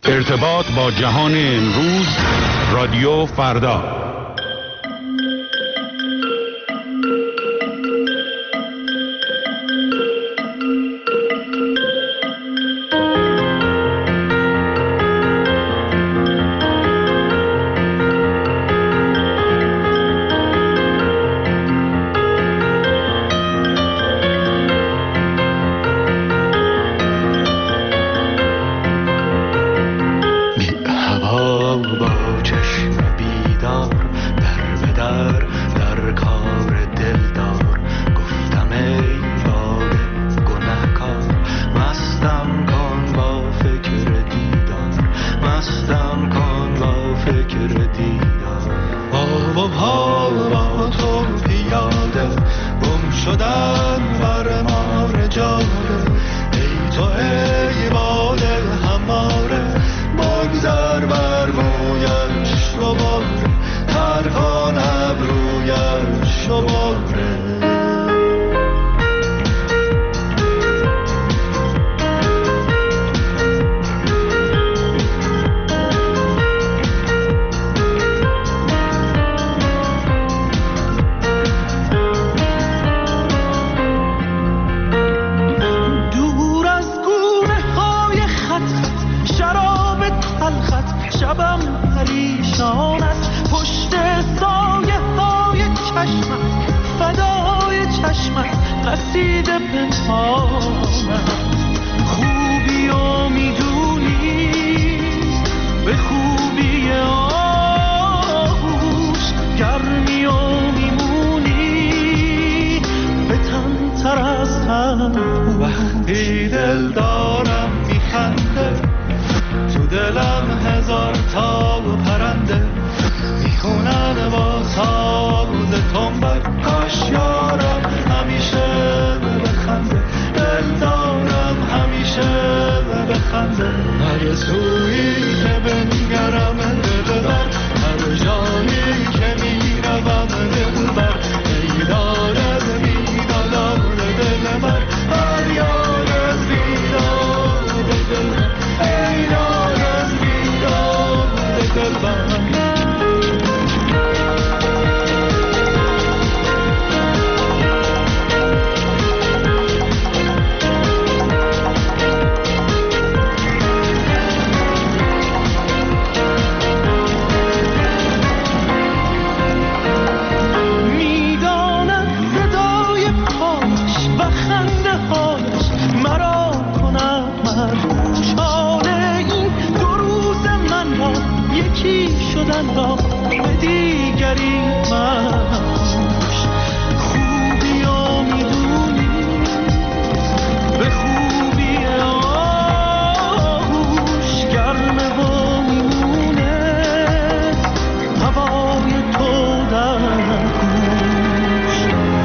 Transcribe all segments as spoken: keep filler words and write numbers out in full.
ارتباط با جهان امروز، رادیو فردا. وقتی دل دارم میخنده، تو دلم هزار تا پرنده میخونن با ساز تنبک. کاش یارم همیشه بخنده، دل دارم همیشه بخنده. هر سویی که بنگرم دل بر، هر جایی که میروم دل بر. ای دارد بیدادار دل بر، هر یار از بیداد دل بر. ای یار از بیداد دل بر. شدن را به دیگری مش، خوبی ها میدونی به خوبی آهوش، گرمه ها میمونه هوای تو در گوش.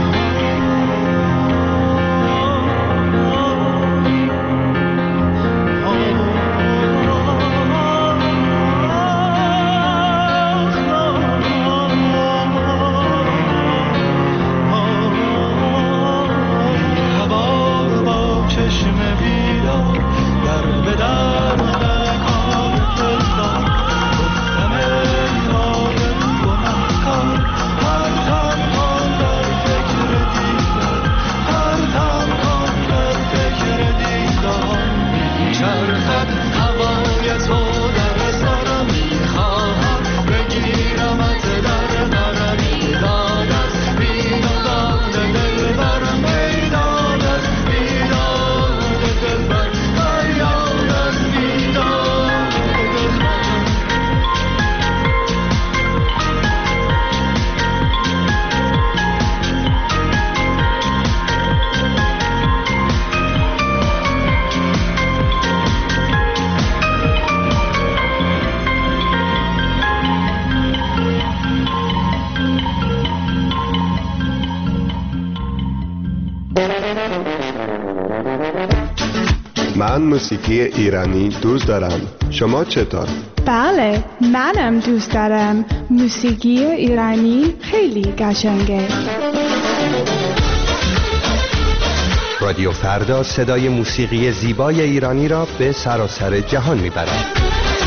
من موسیقی ایرانی دوست دارم. شما چطور؟ بله، منم دوست دارم. موسیقی ایرانی خیلی قشنگه. رادیو فردا صدای موسیقی زیبای ایرانی را به سراسر جهان میبرد.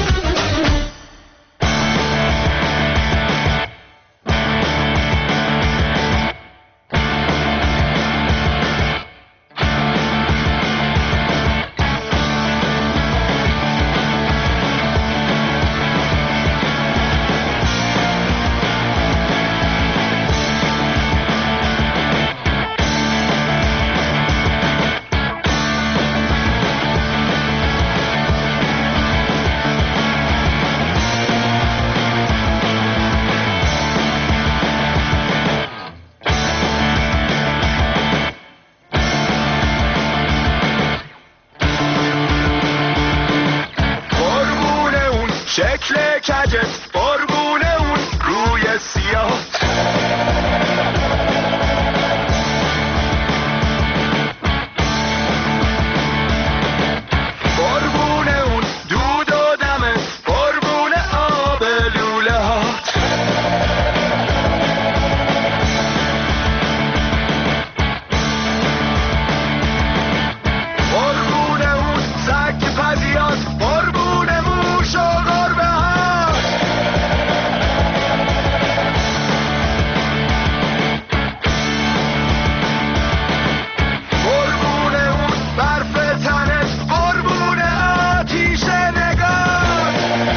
شکل کجت قربونه اون روی سیاه قربونه اون دود و دمت قربونه آب لوله هات قربونه اون سگ پدیات قربونه موش و گربه هات قربونه اون برف تنت قربونه آتیش نگات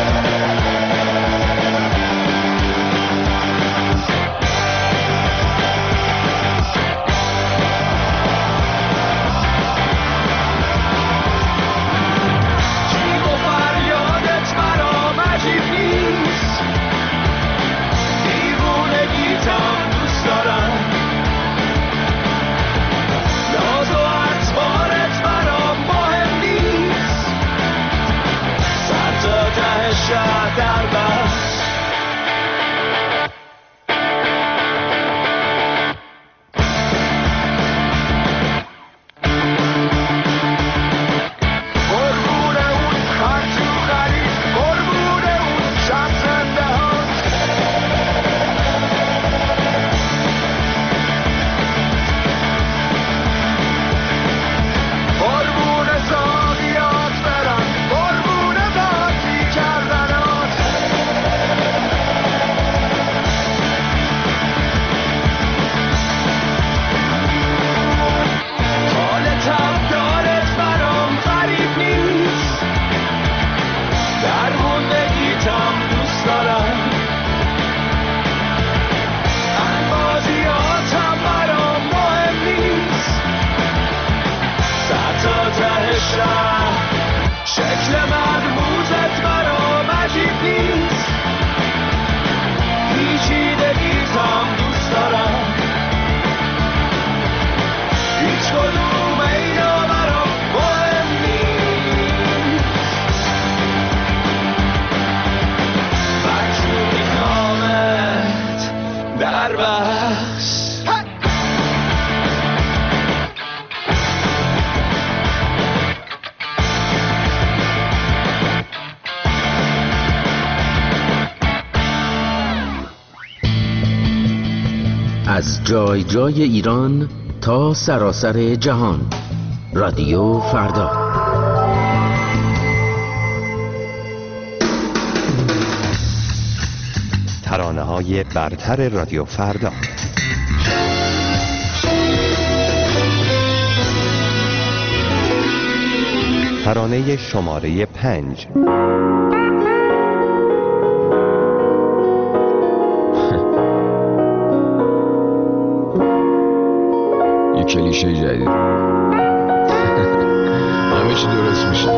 جیغ و فریادت برام عجیب نیست دیوونگیتم دوست دارم ناز و اطوارت برام مهم نیست سر تا ته شهر در بست قربونه اون خط تو خرید قربونه اون شب زنده هات قربونه زاویات برم قربونه باتی کردنات حال تبدارت برام غریب نیست در موندگیتم دوست دارم انبازیاتم برام مهم نیست سر تا ته شهر شکل مرموزت برام عجیب نیست پیچیدگیتم دوست دارم هیچ کدوم اینا برام مهم نیست وقتی میخوامت در بست از جای جای ایران تا سراسر جهان، رادیو فردا. ترانه‌های برتر رادیو فردا. ترانه شماره پنج. یه کلیشه جدید همه چی درست میشه.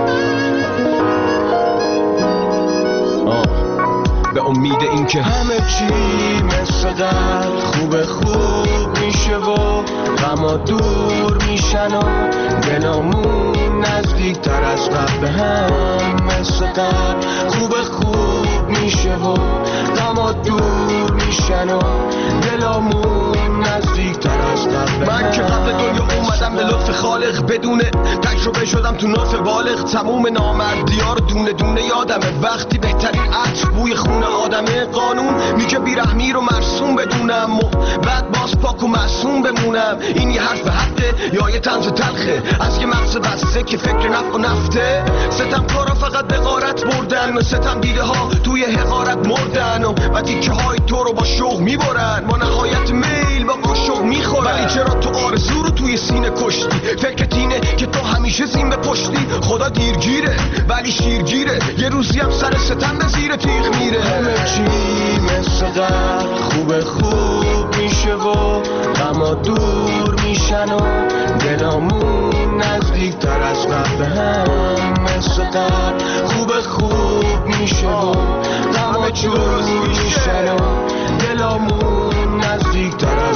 آه. به امید این که همه چی مثل قبل خوب خوب میشه و غما دور میشن و دلامون نزدیک تر از قبل به هم مثل قبل خوب خوب میشه و غما دور میشن و دلامون نزدیک تر از قبل به هم. من که قبل دنیا اومدم به لطف خالق بدون تجربه شدم تو ناف بالغ تموم نامردیار دونه دونه یادمه وقتی بهترین عطر بوی خون آدمه قانون میگه بیرحمی رو مرسوم بدونم و بعد باز پاک و معصوم بمونم. این یه حرف حقه یا یه طنز تلخه از یه مغز بسته که فکر نفع و نفته. ستم کارا فقط به غارت بردن و ستم دیده ها توی حقارت مردن و و تیکه های تو رو با شوق میبرن با نهایت میل با قاشق میخورن. ولی چرا تو آرزو رو توی سینه کشتی؟ فکرت اینه که تو همیشه زین به پشتی. خدا دیرگیره ولی شیرگیره یه روزی هم سر ستم به زیر تیغ میره. همه چی مثل قبل خوب خوب میشه و غما دور میشن و دلامون نزدیک تر از قبل به هم مثل قبل خوب خوب میشه و غما دور میشن و دلامون نزدیک تر از قبل.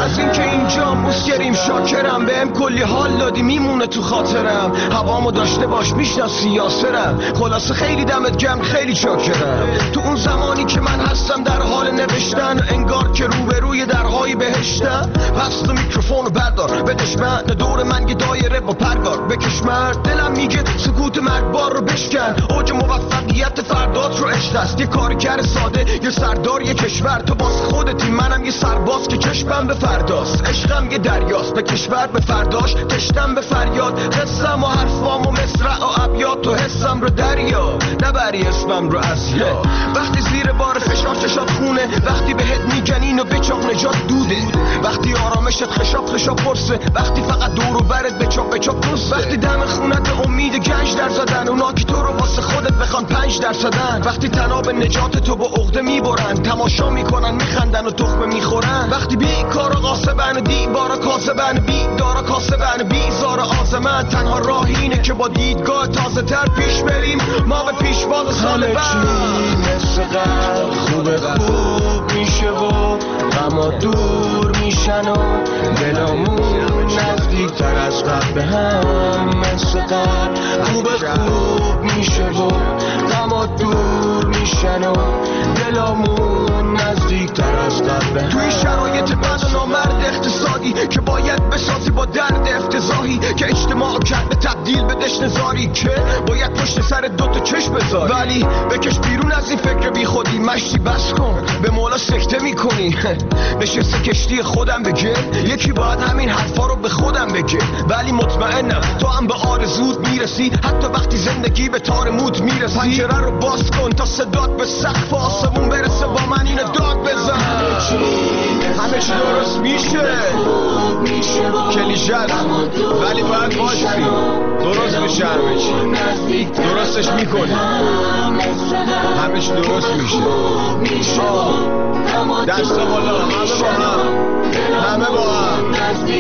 از اینکه اینجا موسگریم شاکرم، بهم کلی حال دادی میمونه تو خاطرم، هوامو داشته باش میشناسی یاسرم، خلاصه خیلی دمت گرم خیلی چاکرم. تو اون زمانی که من هستم در حال نوشتن، انگار که روبروی درهای بهشتم، پس تو میکروفونو بردار بدش من، دور من یه دایره با پرگار بکش مرد، دلم میگه سکوت مرگبار رو بشکن، اوج موفقیت فردات رو عشق است، یه کارگر ساده یه سردار یه کشور، تو باز خودتی منم یه سرباز که چشمم به فرداست، عشقم یه دریاست به کشور به فرداش، تشتم به فریاد، قصم و حرفام و مصرع و ابیات، تو حسم رو دریا نبری اسمم رو از یا، وقتی زیر بار فشار چشات خونه، وقتی بهت میگنین و بچاق نجات دوده، وقتی آرامشت خشاب خشاب پرسه، وقتی فقط دور و برت بچاق بچاق دوسته، وقتی دم خونت امید گنج در زدن، اونا که تو رو واسه خودت بخوان پنج در زدن، وقتی تناب نجات تو با عقده میبرن، تماشا میکنن میخندن و تخمه میخورن، وقتی بی کارا قاسبن دیوارا کاسبن، بی دارا کاسبن بیزار آزمن، تنها راه اینه که با دیدگاه تازه تر پیش بریم، ما به پیشواز سال بعد مثل قبل خوب خوب میشه و غما دور میشن و دلامون نزدیک تر از قبل به هم، مثل قبل خوب خوب میشه و غما دور میشن و دلامون نزدیک تر از قبل به هم. توی شرایط بد و نامرد اقتصادی که باید بسازی با درد افتضاحی که اجتماع کرده تبدیل به دشنزاری، که باید پشت سر دوتا چشم بذاری، ولی بکش بیرون از این فکر بی خودی، مشتی بس کن به مولا سکته میکنی، نشسته کشتی خودم بگه، یکی باید همین حرفا رو به خودم بگه، ولی مطمئنم تو هم به آرزوت میرسی، حتی وقتی زندگی به تار موت میرسی، پنجره رو باز کن تا صدات به سقف آسمون برسه، با من اینو داد بزن، همه چی درست میشه، کلیشه ولی باید باشی، درست میشه، همه چی درستش میکنی، همه چی درست میشه، دست بالا همه با هم، همه با هم،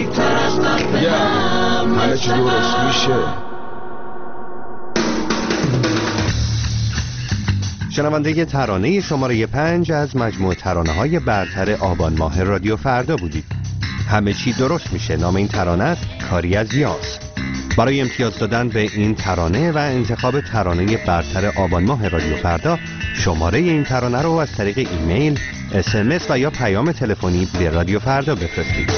همه چی درست میشه. شنونده ترانه شماره پنج از مجموع ترانه های برتر آبان ماه رادیو فردا بودید. همه چی درست میشه نام این ترانه است، کاری از یاس. برای امتیاز دادن به این ترانه و انتخاب ترانه برتر آبان ماه رادیو فردا، شماره این ترانه رو از طریق ایمیل، اس ام اس و یا پیام تلفنی به رادیو فردا بفرستید.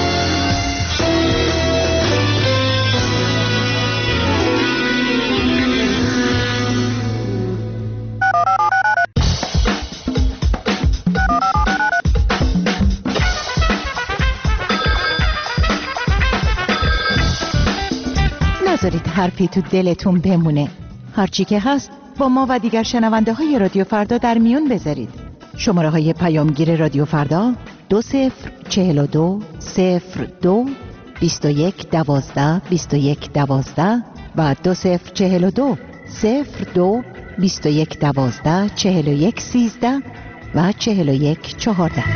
نذارید حرفی تو دلتون بمونه. هرچی که هست با ما و دیگر شنونده های رادیو فردا در میون بذارید. شماره های پیامگیر رادیو فردا دو صفر چهل و دو صفر دو بیست و یک دوازده بیست و یک دوازده و دو صفر چهل و دو صفر دو بیست و یک دوازده چهل و یک سیزده و چهل و یک چهارده.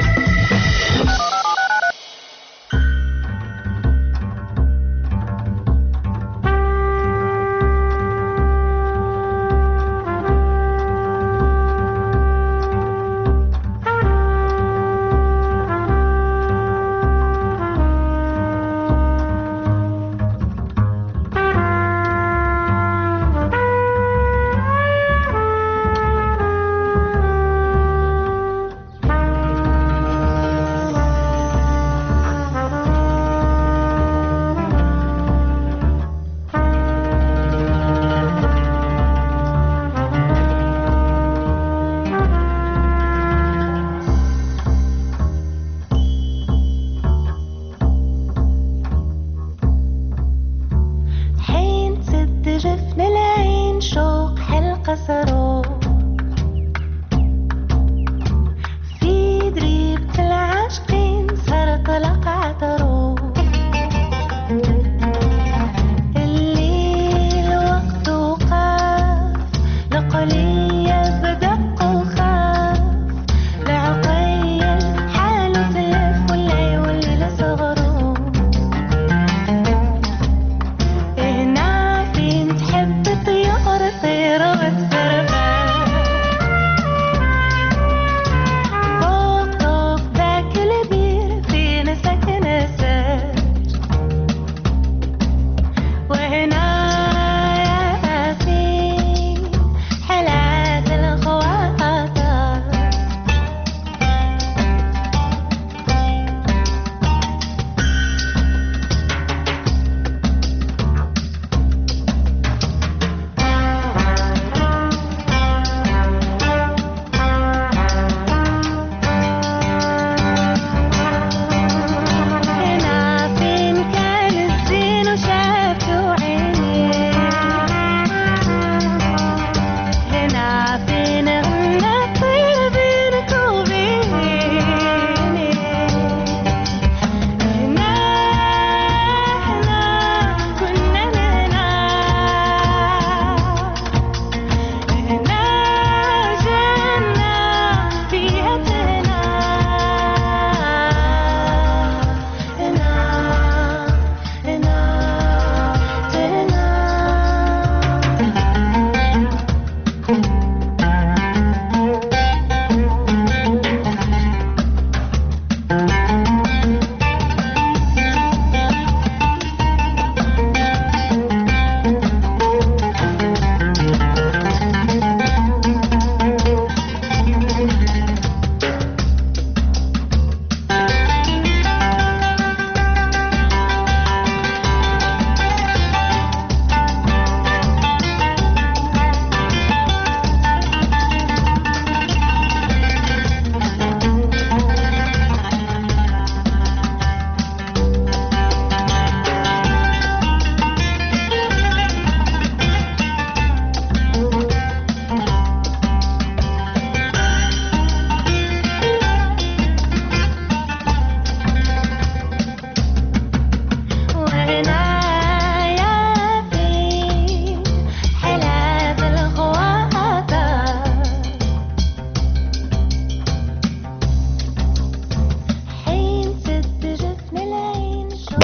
طيارة طيرة وتسرب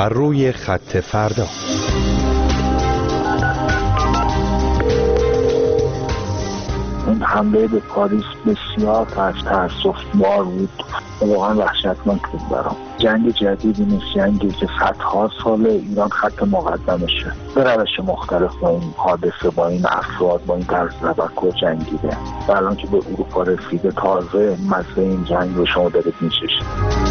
بر روی خط فردا. این حمله به پاریس بسیار تأسف‌بار بود، واقعا وحشتناک بود برام. جنگ جدیدی نیست، جنگی که صدها سال ایران خط مقدمشه، به روش مختلف با این حادثه، با این افراد، با این طرز تفکر جنگیده و الان که به اروپا رسیده تازه مزه این جنگ رو شما دارید می‌چشید.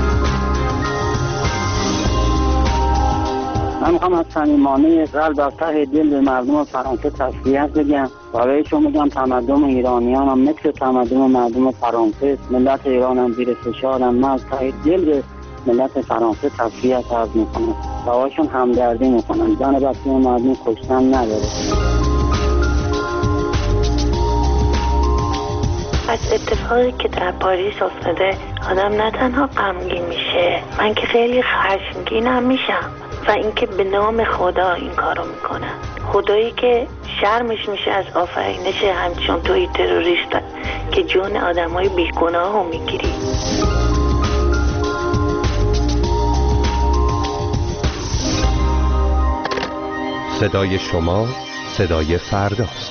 من میخوام از صمیمانه قلب از ته دل به مردم فرانسه تسلیت بگم. برایشون میگم تمدن ایرانیان هم مثل تمدن مردم فرانسه، ملت ایران هم زیر فشارم. من از ته دل به ملت فرانسه تسلیت عرض میکنم، برایشون همدردی میکنم. زن بچه مردم کشتن نداره. از اتفاقی که در پاریس افتاده آدم نه تنها غمگین میشه، من که خیلی خشمگینم میشم. و اینکه به نام خدا این کارو میکنن، خدایی که شرمش میشه از آفرینش همچون توی تروریست که جون آدمای بیگناه رو میگیری. صدای شما صدای فرداست.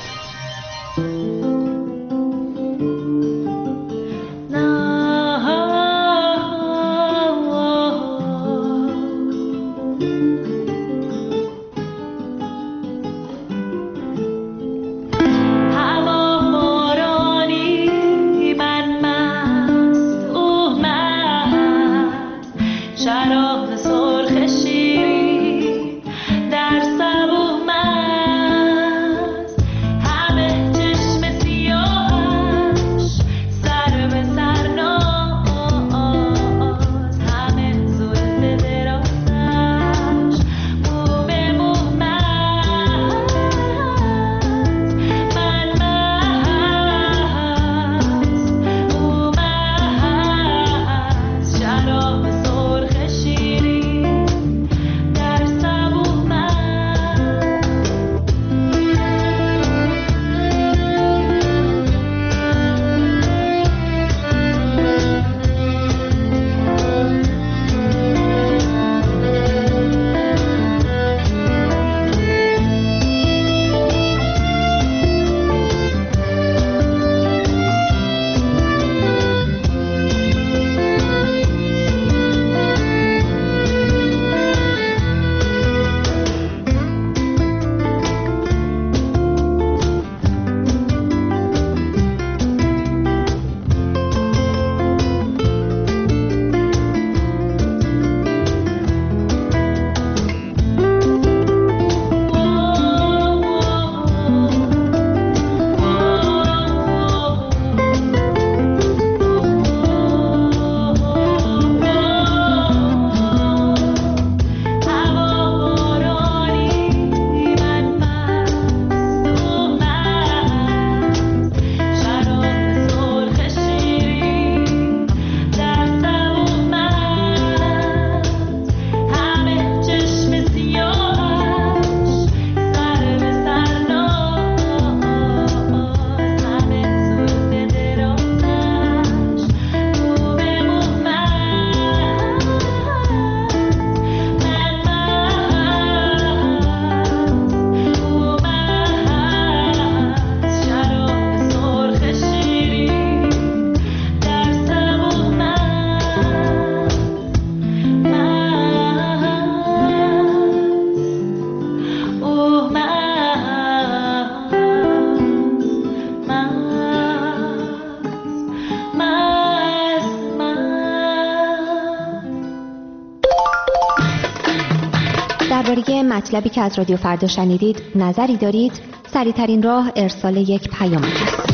درباره مطلبی که از رادیو فردا شنیدید نظری دارید؟ سریع‌ترین راه ارسال یک پیام است.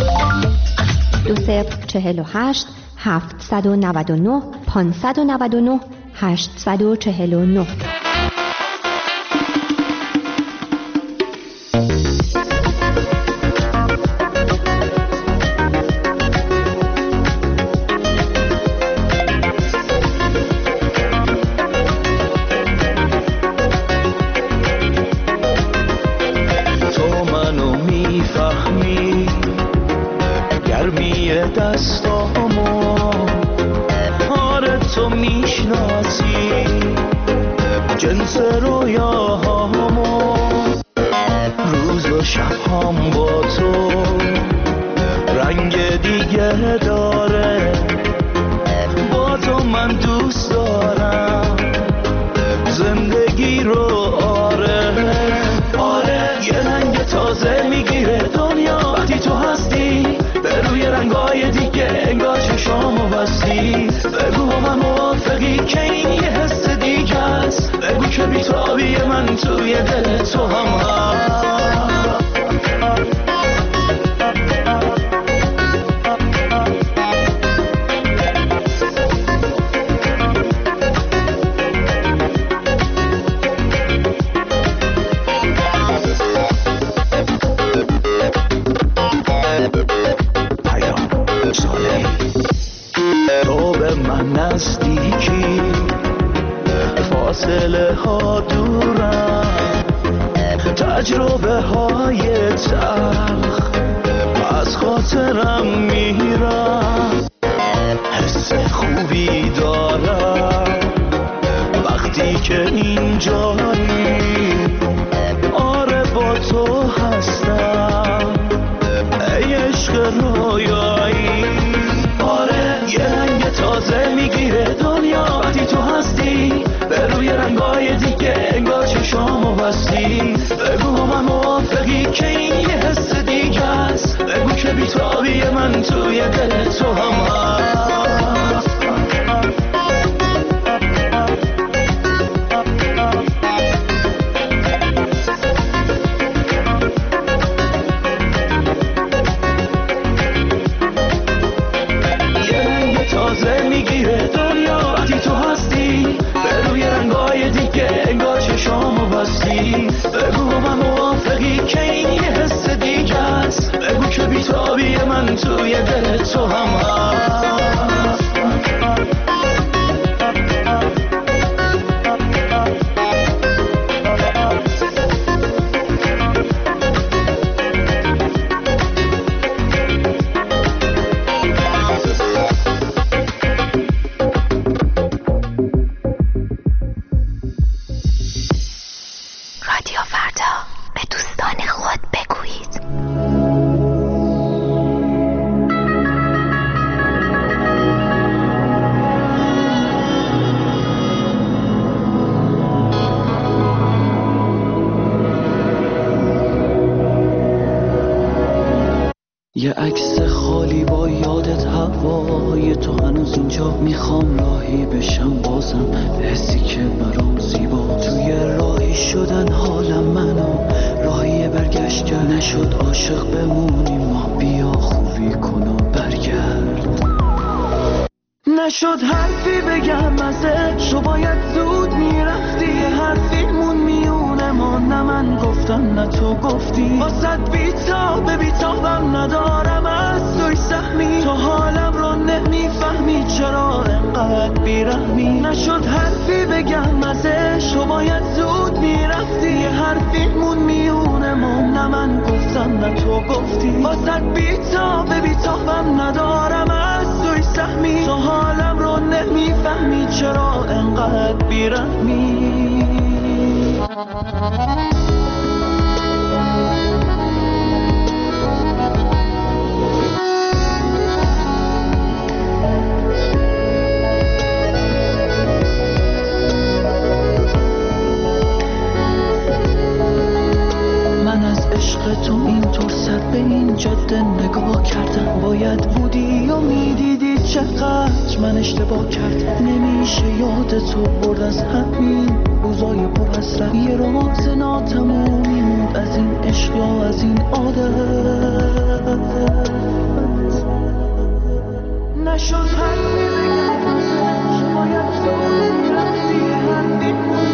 دو صفر چهل و هشت هفتصد و نود و نه پانصد و نود و نه هشتصد و چهل و نه. دستامو آره تو میشناسی جنس رویاهامون، روز و شبهام با تو رنگ دیگه داره. با تو من دوست دارم زندگی رو، آره آره. یه رنگ تازه میگیره دنیا وقتی تو هستی، به روی رنگای دیگه انگار چشامو بستی. بگو من موافقی که این یه حس دیگه است، بگو که بی‌تابی من توی دل تو هم هست. نزدیکی فاصله ها دورم، تجربه های تلخ از خاطرم میرم. حس خوبی دارم وقتی که اینجایی، آره با تو هستم ای عشق رویایی. آره یه رنگ تازه میگیره دنیا وقتی تو هستی، به روی رنگای دیگه انگار چشامو بستی. بگو من موافقی که این یه حس دیگه است، بگو که بی‌تابی من توی دل تو هم هست. میگیره دنیا وقتی تو هستی، به روی رنگای دیگه انگار چشامو بستی. بگو من موافقی که این یه حس دیگه است، بگو که بی‌تابی من توی دل تو هم هست. یه عکس خالی با یادت هوای تو هنوز اینجا، میخوام راهی بشم بازم به حسی که برام زیبا. توی راهی شدن حالم منو راهی برگشت کرد، نشد عاشق بمونیم ما، بیا خوبی کن و برگرد. نشد حرفی بگم ازش، تو باید زود میرفتی. یه حرفیمون میونه ما، نه من گفتم نه تو گفتی. واسد بی‌تاب بی‌تابم ندارم از توی سهمی، تو حالم رو نمیفهمی چرا انقدر بیرحمی. نشد حرفی بگم ازش، تو باید زود میرفتی. یه حرفیمون میونه ما، نه من گفتم نه تو گفتی. واسد بی‌تاب بی‌تابم ندارم از توی سهمی، تو حالم رو نمیفهمی چرا انقدر بیرحمی. من از عشق تو اینطور سر به این جاده نگاه کردم، باید بودی و میدیدی چقدر من اشتباه کردم. نمیشه یاد تو برد از همین روزای پر حسرت، یه راز ناتمومی موند از این عشق یا از این عادت. نشد حرفی بگم ازش، باید زود رفتی. حرفی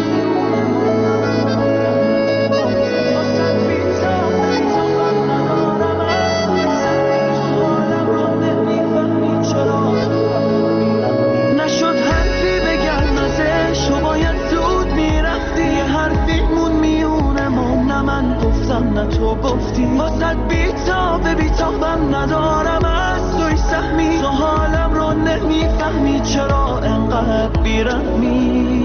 نه تو گفتی. واسد بی‌تاب بی‌تابم ندارم از توی سهمی، تو حالم رو نمیفهمی چرا انقدر بیرحمی.